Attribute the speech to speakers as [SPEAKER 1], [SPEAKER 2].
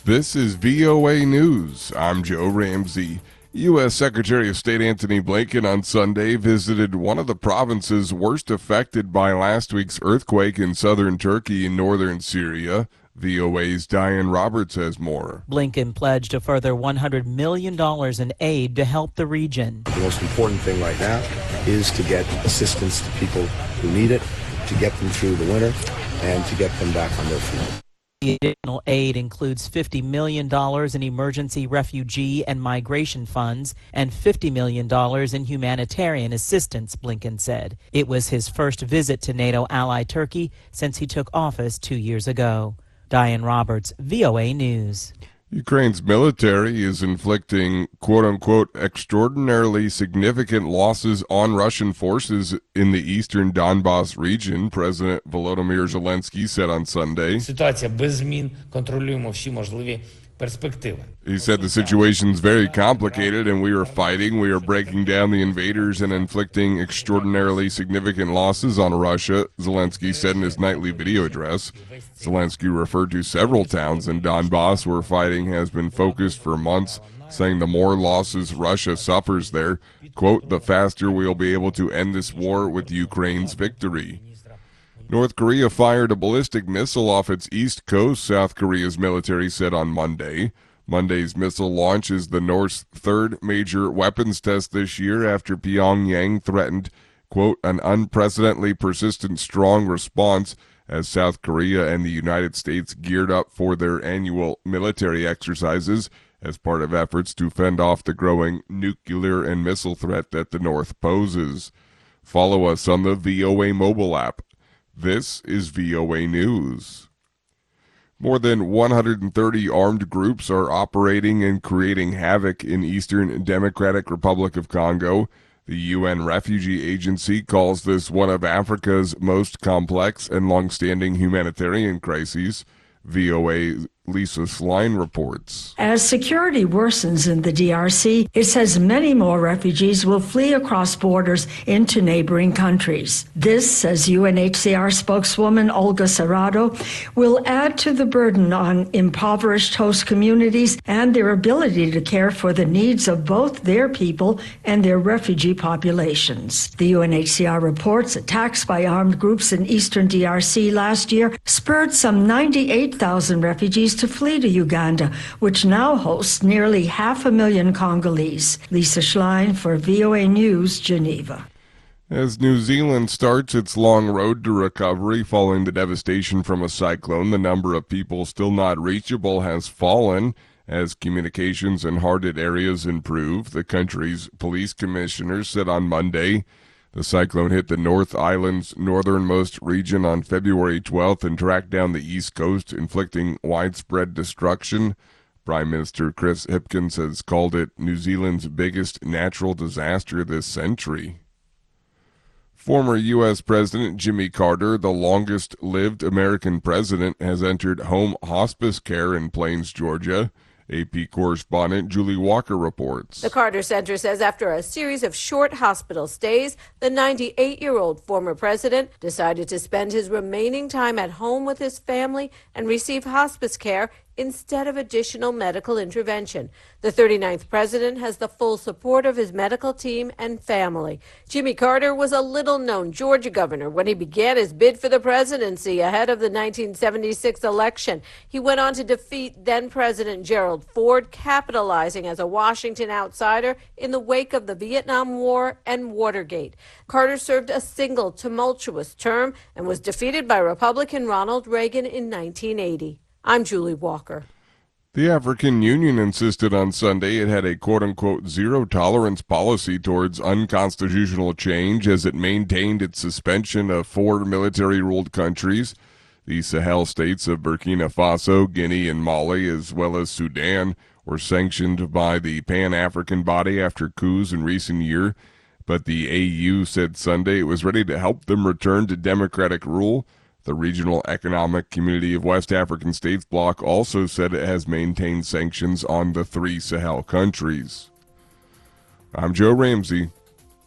[SPEAKER 1] This is VOA News. I'm Joe Ramsey. U.S. Secretary of State Antony Blinken on Sunday visited one of the provinces worst affected by last week's earthquake in southern Turkey and northern Syria. VOA's Diane Roberts has more.
[SPEAKER 2] Blinken pledged a further $100 million in aid to help the region.
[SPEAKER 3] The most important thing right now is to get assistance to people who need it, to get them through the winter, and to get them back on their feet.
[SPEAKER 2] The additional aid includes $50 million in emergency refugee and migration funds and $50 million in humanitarian assistance, Blinken said. It was his first visit to NATO ally Turkey since he took office 2 years ago. Diane Roberts, VOA News.
[SPEAKER 1] Ukraine's military is inflicting quote-unquote extraordinarily significant losses on Russian forces in the eastern Donbas region, President Volodymyr Zelensky said on Sunday.
[SPEAKER 4] Ситуація без змін, контролюємо всі можливі перспективи.
[SPEAKER 1] He said the situation's very complicated and we are fighting, we are breaking down the invaders and inflicting extraordinarily significant losses on Russia, Zelensky said in his nightly video address. Zelensky referred to several towns in Donbas where fighting has been focused for months, saying the more losses Russia suffers there, quote, the faster we'll be able to end this war with Ukraine's victory. North Korea fired a ballistic missile off its east coast, South Korea's military said on Monday. Monday's missile launch is the North's third major weapons test this year after Pyongyang threatened, quote, an unprecedentedly persistent strong response as South Korea and the United States geared up for their annual military exercises as part of efforts to fend off the growing nuclear and missile threat that the North poses. Follow us on the VOA mobile app. This is VOA News. More than 130 armed groups are operating and creating havoc in Eastern Democratic Republic of Congo. The UN Refugee Agency calls this one of Africa's most complex and long-standing humanitarian crises. VOA Lisa Schlein reports.
[SPEAKER 5] As security worsens in the DRC, it says many more refugees will flee across borders into neighboring countries. This, says UNHCR spokeswoman Olga Serrato, will add to the burden on impoverished host communities and their ability to care for the needs of both their people and their refugee populations. The UNHCR reports attacks by armed groups in eastern DRC last year spurred some 98,000 refugees to flee to Uganda, which now hosts nearly 500,000 Congolese. Lisa Schlein for VOA News, Geneva.
[SPEAKER 1] As New Zealand starts its long road to recovery following the devastation from a cyclone, the number of people still not reachable has fallen as communications in hard-hit areas improve, the country's police commissioner said on Monday. The cyclone hit the North Island's northernmost region on February 12th and tracked down the east coast, inflicting widespread destruction. Prime Minister Chris Hipkins has called it New Zealand's biggest natural disaster this century. Former U.S. President Jimmy Carter, the longest-lived American president, has entered home hospice care in Plains, Georgia. AP correspondent Julie Walker reports.
[SPEAKER 6] The Carter Center says after a series of short hospital stays, the 98-year-old former president decided to spend his remaining time at home with his family and receive hospice care instead of additional medical intervention. The 39th president has the full support of his medical team and family. Jimmy Carter was a little-known Georgia governor when he began his bid for the presidency ahead of the 1976 election. He went on to defeat then-President Gerald Ford, capitalizing as a Washington outsider in the wake of the Vietnam War and Watergate. Carter served a single tumultuous term and was defeated by Republican Ronald Reagan in 1980. I'm Julie Walker.
[SPEAKER 1] The African Union insisted on Sunday it had a quote-unquote zero-tolerance policy towards unconstitutional change as it maintained its suspension of 4 military-ruled countries. The Sahel states of Burkina Faso, Guinea, and Mali, as well as Sudan, were sanctioned by the Pan-African body after coups in recent years. But the AU said Sunday it was ready to help them return to democratic rule. The Regional Economic Community of West African States bloc also said it has maintained sanctions on the 3 Sahel countries. I'm Joe Ramsey.